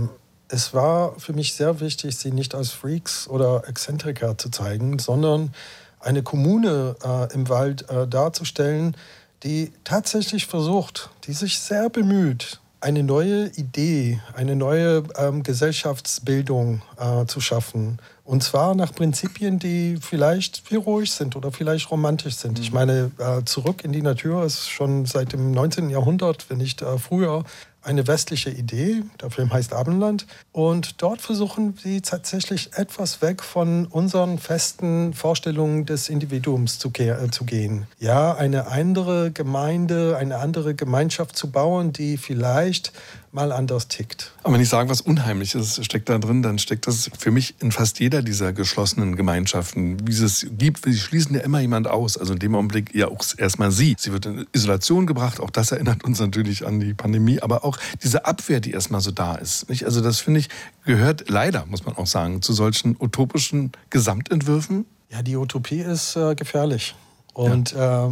es war für mich sehr wichtig, sie nicht als Freaks oder Exzentriker zu zeigen, sondern eine Kommune im Wald darzustellen, die tatsächlich versucht, die sich sehr bemüht, eine neue Idee, eine neue Gesellschaftsbildung zu schaffen. Und zwar nach Prinzipien, die vielleicht heroisch sind oder vielleicht romantisch sind. Ich meine, zurück in die Natur ist schon seit dem 19. Jahrhundert, wenn nicht früher, eine westliche Idee. Der Film heißt Abendland. Und dort versuchen sie tatsächlich etwas weg von unseren festen Vorstellungen des Individuums zu gehen. Ja, eine andere Gemeinde, eine andere Gemeinschaft zu bauen, die vielleicht mal anders tickt. Aber wenn ich sage, was Unheimliches steckt da drin, dann steckt das für mich in fast jeder dieser geschlossenen Gemeinschaften. Wie es gibt, sie schließen ja immer jemand aus. Also in dem Augenblick ja auch erstmal sie. Sie wird in Isolation gebracht, auch das erinnert uns natürlich an die Pandemie, aber auch diese Abwehr, die erstmal so da ist. Nicht? Also das, finde ich, gehört leider, muss man auch sagen, zu solchen utopischen Gesamtentwürfen. Ja, die Utopie ist gefährlich. Und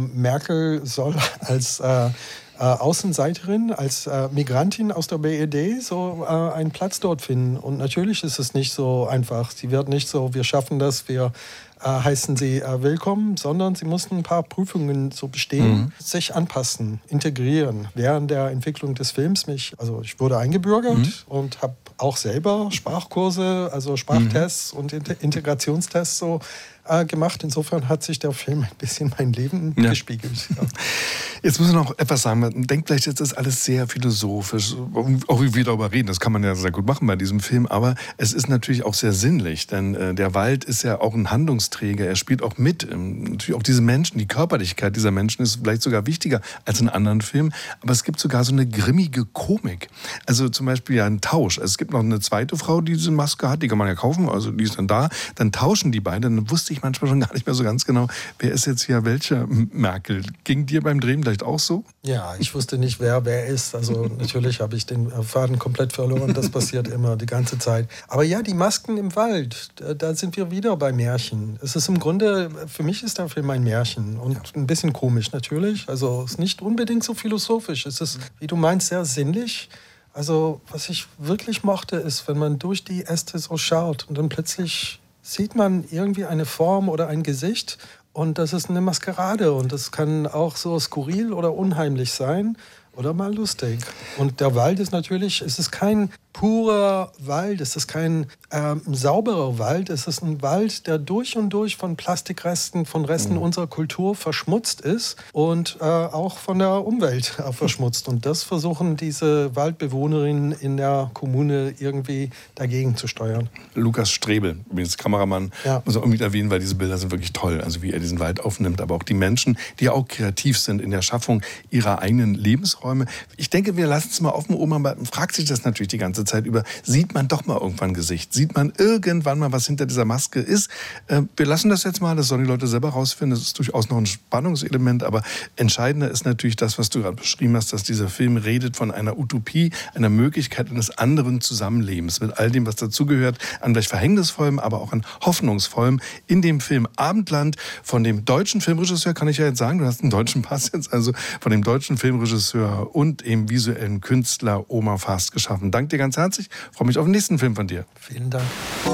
Merkel soll als Außenseiterin, als Migrantin aus der BRD so einen Platz dort finden. Und natürlich ist es nicht so einfach. Sie wird nicht so, wir schaffen das, wir heißen sie willkommen, sondern sie mussten ein paar Prüfungen so bestehen, sich anpassen, integrieren. Während der Entwicklung des Films ich wurde eingebürgert und habe auch selber Sprachkurse, also Sprachtests und Integrationstests so gemacht. Insofern hat sich der Film ein bisschen mein Leben gespiegelt. Ja. Jetzt muss man noch etwas sagen. Man denkt vielleicht, jetzt ist alles sehr philosophisch, auch wie wir darüber reden. Das kann man ja sehr gut machen bei diesem Film. Aber es ist natürlich auch sehr sinnlich, denn der Wald ist ja auch ein Handlungsträger. Er spielt auch mit. Natürlich auch diese Menschen, die Körperlichkeit dieser Menschen ist vielleicht sogar wichtiger als in anderen Filmen. Aber es gibt sogar so eine grimmige Komik. Also zum Beispiel ein Tausch. Es gibt noch eine zweite Frau, die diese Maske hat. Die kann man ja kaufen. Also die ist dann da. Dann tauschen die beiden. Dann wusste ich manchmal schon gar nicht mehr so ganz genau, wer ist jetzt hier welcher Merkel. Ging dir beim Drehen vielleicht auch so? Ja, ich wusste nicht, wer ist. Also natürlich habe ich den Faden komplett verloren. Das passiert immer die ganze Zeit. Aber ja, die Masken im Wald, da sind wir wieder bei Märchen. Es ist im Grunde, für mich ist der Film ein Märchen und ein bisschen komisch natürlich. Also es ist nicht unbedingt so philosophisch. Es ist, wie du meinst, sehr sinnlich. Also was ich wirklich mochte, ist, wenn man durch die Äste so schaut und dann plötzlich sieht man irgendwie eine Form oder ein Gesicht und das ist eine Maskerade und das kann auch so skurril oder unheimlich sein oder mal lustig. Und der Wald ist natürlich, es ist kein purer Wald, es ist kein sauberer Wald, es ist ein Wald, der durch und durch von Plastikresten, von Resten unserer Kultur verschmutzt ist und auch von der Umwelt verschmutzt. Und das versuchen diese Waldbewohnerinnen in der Kommune irgendwie dagegen zu steuern. Lukas Strebel, übrigens Kameramann, muss auch unbedingt erwähnen, weil diese Bilder sind wirklich toll, also wie er diesen Wald aufnimmt, aber auch die Menschen, die auch kreativ sind in der Schaffung ihrer eigenen Lebensräume. Ich denke, wir lassen es mal offen, Oma, man fragt sich das natürlich die ganze Zeit über, sieht man doch mal irgendwann ein Gesicht? Sieht man irgendwann mal, was hinter dieser Maske ist? Wir lassen das jetzt mal, das sollen die Leute selber rausfinden. Das ist durchaus noch ein Spannungselement, aber entscheidender ist natürlich das, was du gerade beschrieben hast, dass dieser Film redet von einer Utopie, einer Möglichkeit eines anderen Zusammenlebens mit all dem, was dazugehört, an vielleicht Verhängnisvollem, aber auch an Hoffnungsvollem. In dem Film Abendland von dem deutschen Filmregisseur, kann ich ja jetzt sagen, du hast einen deutschen Pass jetzt, also von dem deutschen Filmregisseur und dem visuellen Künstler Omar Fast geschaffen. Danke dir ganz herzlich. Ich freue mich auf den nächsten Film von dir. Vielen Dank.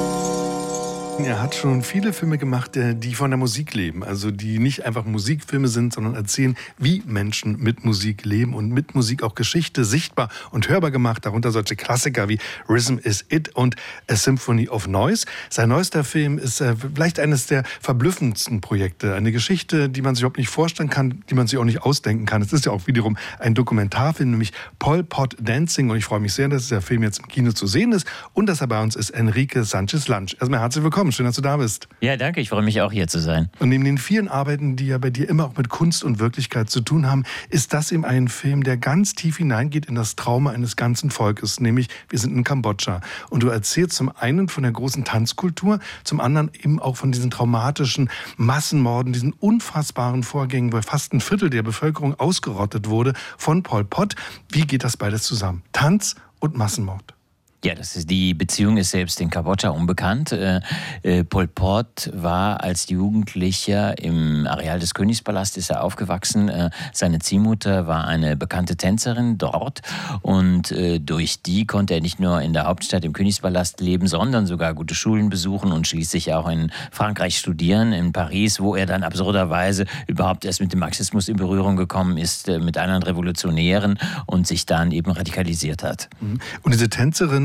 Er hat schon viele Filme gemacht, die von der Musik leben. Also die nicht einfach Musikfilme sind, sondern erzählen, wie Menschen mit Musik leben und mit Musik auch Geschichte sichtbar und hörbar gemacht. Darunter solche Klassiker wie Rhythm is It und A Symphony of Noise. Sein neuester Film ist vielleicht eines der verblüffendsten Projekte. Eine Geschichte, die man sich überhaupt nicht vorstellen kann, die man sich auch nicht ausdenken kann. Es ist ja auch wiederum ein Dokumentarfilm, nämlich Pol Pot Dancing. Und ich freue mich sehr, dass der Film jetzt im Kino zu sehen ist und dass er bei uns ist Enrique Sanchez-Lanch. Erstmal herzlich willkommen. Schön, dass du da bist. Ja, danke. Ich freue mich auch, hier zu sein. Und neben den vielen Arbeiten, die ja bei dir immer auch mit Kunst und Wirklichkeit zu tun haben, ist das eben ein Film, der ganz tief hineingeht in das Trauma eines ganzen Volkes. Nämlich, wir sind in Kambodscha. Und du erzählst zum einen von der großen Tanzkultur, zum anderen eben auch von diesen traumatischen Massenmorden, diesen unfassbaren Vorgängen, wo fast ein Viertel der Bevölkerung ausgerottet wurde von Pol Pot. Wie geht das beides zusammen? Tanz und Massenmord. Ja, die Beziehung ist selbst in Kambodscha unbekannt. Pol Pot war als Jugendlicher im Areal des Königspalastes ist er aufgewachsen. Seine Ziehmutter war eine bekannte Tänzerin dort und durch die konnte er nicht nur in der Hauptstadt im Königspalast leben, sondern sogar gute Schulen besuchen und schließlich auch in Frankreich studieren, in Paris, wo er dann absurderweise überhaupt erst mit dem Marxismus in Berührung gekommen ist, mit anderen Revolutionären und sich dann eben radikalisiert hat. Und diese Tänzerin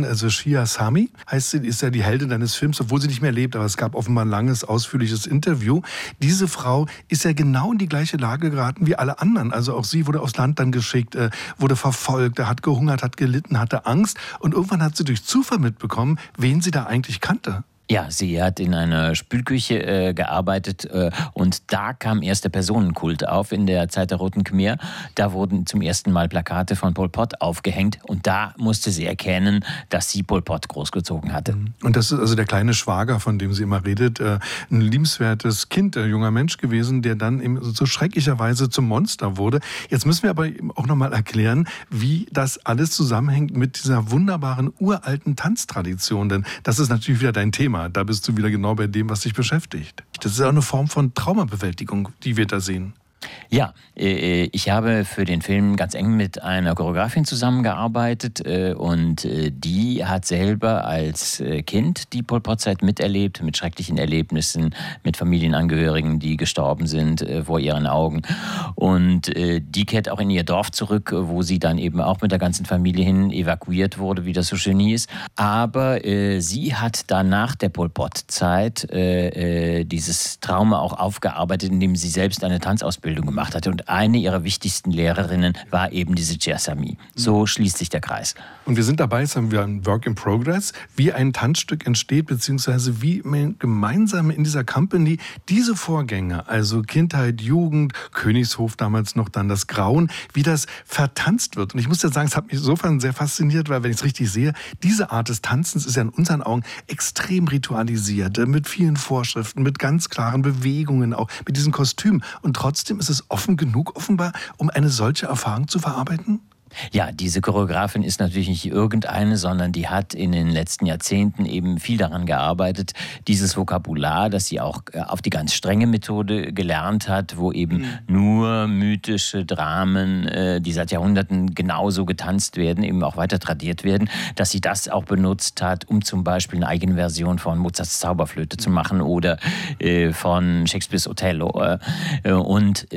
also Shia Sami heißt sie, ist ja die Heldin deines Films, obwohl sie nicht mehr lebt, aber es gab offenbar ein langes, ausführliches Interview. Diese Frau ist ja genau in die gleiche Lage geraten wie alle anderen. Also auch sie wurde aufs Land dann geschickt, wurde verfolgt, hat gehungert, hat gelitten, hatte Angst und irgendwann hat sie durch Zufall mitbekommen, wen sie da eigentlich kannte. Ja, sie hat in einer Spülküche gearbeitet und da kam erst der Personenkult auf in der Zeit der Roten Khmer. Da wurden zum ersten Mal Plakate von Pol Pot aufgehängt und da musste sie erkennen, dass sie Pol Pot großgezogen hatte. Und das ist also der kleine Schwager, von dem sie immer redet, ein liebenswertes Kind, ein junger Mensch gewesen, der dann eben so schrecklicherweise zum Monster wurde. Jetzt müssen wir aber eben auch nochmal erklären, wie das alles zusammenhängt mit dieser wunderbaren uralten Tanztradition, denn das ist natürlich wieder dein Thema. Da bist du wieder genau bei dem, was dich beschäftigt. Das ist auch eine Form von Traumabewältigung, die wir da sehen. Ja, ich habe für den Film ganz eng mit einer Choreografin zusammengearbeitet und die hat selber als Kind die Pol Pot-Zeit miterlebt, mit schrecklichen Erlebnissen, mit Familienangehörigen, die gestorben sind vor ihren Augen. Und die kehrt auch in ihr Dorf zurück, wo sie dann eben auch mit der ganzen Familie hin evakuiert wurde, wie das so schön hieß. Aber sie hat dann nach der Pol Pot-Zeit dieses Trauma auch aufgearbeitet, indem sie selbst eine Tanzausbildung gemacht hatte. Und eine ihrer wichtigsten Lehrerinnen war eben diese Shia Sami. So schließt sich der Kreis. Und wir sind dabei, jetzt haben wir ein Work in Progress, wie ein Tanzstück entsteht, beziehungsweise wie man gemeinsam in dieser Company diese Vorgänge, also Kindheit, Jugend, Königshof damals noch, dann das Grauen, wie das vertanzt wird. Und ich muss ja sagen, es hat mich insofern sehr fasziniert, weil, wenn ich es richtig sehe, diese Art des Tanzens ist ja in unseren Augen extrem ritualisiert, mit vielen Vorschriften, mit ganz klaren Bewegungen, auch mit diesen Kostümen. Und trotzdem ist es offen genug, offenbar, um eine solche Erfahrung zu verarbeiten? Ja, diese Choreografin ist natürlich nicht irgendeine, sondern die hat in den letzten Jahrzehnten eben viel daran gearbeitet, dieses Vokabular, das sie auch auf die ganz strenge Methode gelernt hat, wo eben nur mythische Dramen, die seit Jahrhunderten genauso getanzt werden, eben auch weiter tradiert werden, dass sie das auch benutzt hat, um zum Beispiel eine eigene Version von Mozarts Zauberflöte zu machen oder von Shakespeares Othello. Und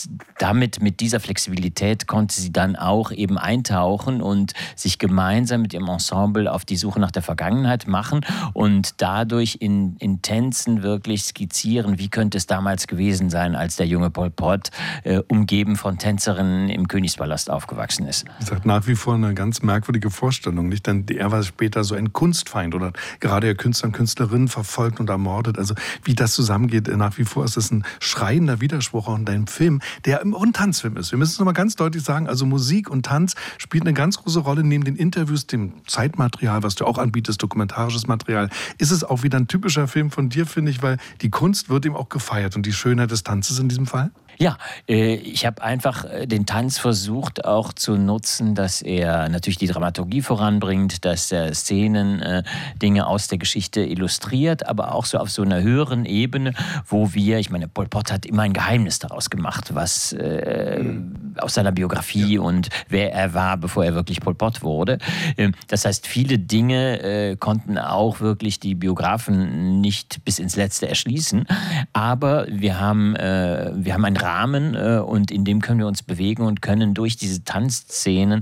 mit dieser Flexibilität konnte sie dann auch eben eintauchen und sich gemeinsam mit ihrem Ensemble auf die Suche nach der Vergangenheit machen und dadurch in Tänzen wirklich skizzieren, wie könnte es damals gewesen sein, als der junge Pol Pot umgeben von Tänzerinnen im Königspalast aufgewachsen ist. Das ist nach wie vor eine ganz merkwürdige Vorstellung, nicht? Denn er war später so ein Kunstfeind oder gerade er Künstler und Künstlerinnen verfolgt und ermordet. Also wie das zusammengeht, nach wie vor ist es ein schreiender Widerspruch auch in deinem Film, der auch ein Tanzfilm ist. Wir müssen es nochmal ganz deutlich sagen, also Musik und Tanz spielt eine ganz große Rolle neben den Interviews, dem Zeitmaterial, was du auch anbietest, dokumentarisches Material. Ist es auch wieder ein typischer Film von dir, finde ich, weil die Kunst wird eben auch gefeiert und die Schönheit des Tanzes in diesem Fall? Ja, ich habe einfach den Tanz versucht auch zu nutzen, dass er natürlich die Dramaturgie voranbringt, dass er Szenen, Dinge aus der Geschichte illustriert, aber auch so auf so einer höheren Ebene, wo ich meine, Pol Pot hat immer ein Geheimnis daraus gemacht, was aus seiner Biografie und wer er war, bevor er wirklich Pol Pot wurde. Das heißt, viele Dinge konnten auch wirklich die Biografen nicht bis ins Letzte erschließen, aber wir haben einen Rahmen und in dem können wir uns bewegen und können durch diese Tanzszenen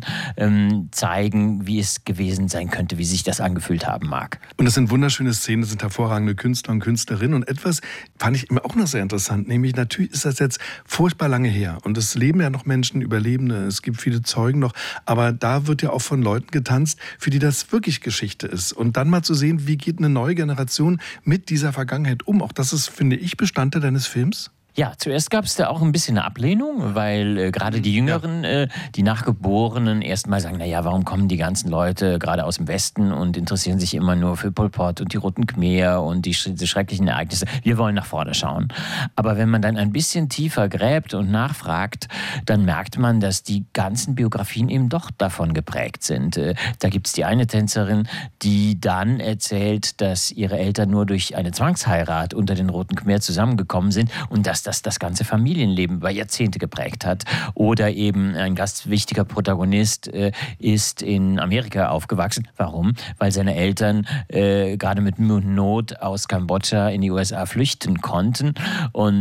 zeigen, wie es gewesen sein könnte, wie sich das angefühlt haben mag. Und das sind wunderschöne Szenen, das sind hervorragende Künstler und Künstlerinnen und etwas fand ich immer auch noch sehr interessant, nämlich natürlich ist das jetzt furchtbar lange her und es leben ja noch Menschen, Überlebende, es gibt viele Zeugen noch, aber da wird ja auch von Leuten getanzt, für die das wirklich Geschichte ist und dann mal zu sehen, wie geht eine neue Generation mit dieser Vergangenheit um, auch das ist, finde ich, Bestandteil deines Films. Ja, zuerst gab es da auch ein bisschen eine Ablehnung, weil gerade die Jüngeren, die Nachgeborenen erstmal sagen, naja, warum kommen die ganzen Leute gerade aus dem Westen und interessieren sich immer nur für Pol Pot und die Roten Khmer und diese schrecklichen Ereignisse. Wir wollen nach vorne schauen. Aber wenn man dann ein bisschen tiefer gräbt und nachfragt, dann merkt man, dass die ganzen Biografien eben doch davon geprägt sind. Da gibt es die eine Tänzerin, die dann erzählt, dass ihre Eltern nur durch eine Zwangsheirat unter den Roten Khmer zusammengekommen sind und dass das ganze Familienleben über Jahrzehnte geprägt hat. Oder eben ein ganz wichtiger Protagonist ist in Amerika aufgewachsen. Warum? Weil seine Eltern gerade mit Mühe und Not aus Kambodscha in die USA flüchten konnten. Und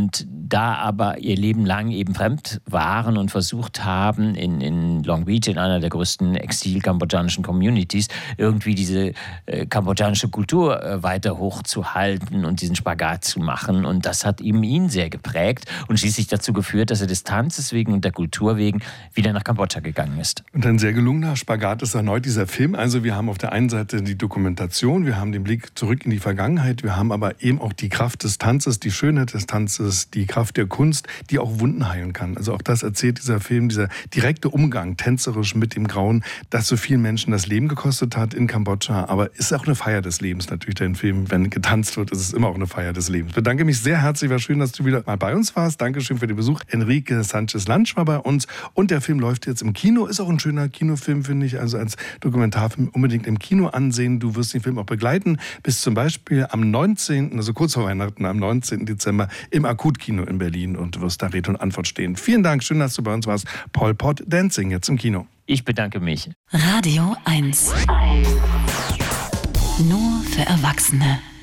da aber ihr Leben lang eben fremd waren und versucht haben, in Long Beach, in einer der größten exil-kambodschanischen Communities, irgendwie diese kambodschanische Kultur weiter hochzuhalten und diesen Spagat zu machen. Und das hat eben ihn sehr geprägt und schließlich dazu geführt, dass er des Tanzes wegen und der Kultur wegen wieder nach Kambodscha gegangen ist. Und ein sehr gelungener Spagat ist erneut dieser Film. Also wir haben auf der einen Seite die Dokumentation, wir haben den Blick zurück in die Vergangenheit, wir haben aber eben auch die Kraft des Tanzes, die Schönheit des Tanzes, die Kraft der Kunst, die auch Wunden heilen kann. Also auch das erzählt dieser Film, dieser direkte Umgang tänzerisch mit dem Grauen, das so vielen Menschen das Leben gekostet hat in Kambodscha. Aber ist auch eine Feier des Lebens natürlich, dein Film. Wenn getanzt wird, ist es immer auch eine Feier des Lebens. Ich bedanke mich sehr herzlich, war schön, dass du wieder mal bei uns warst. Dankeschön für den Besuch. Enrique Sanchez-Lange war bei uns und der Film läuft jetzt im Kino. Ist auch ein schöner Kinofilm, finde ich. Also als Dokumentarfilm unbedingt im Kino ansehen. Du wirst den Film auch begleiten bis zum Beispiel am 19., also kurz vor Weihnachten, am 19. Dezember im Akutkino in Berlin und du wirst da Rede und Antwort stehen. Vielen Dank, schön, dass du bei uns warst. Pol Pot Dancing jetzt im Kino. Ich bedanke mich. Radio 1. Nur für Erwachsene.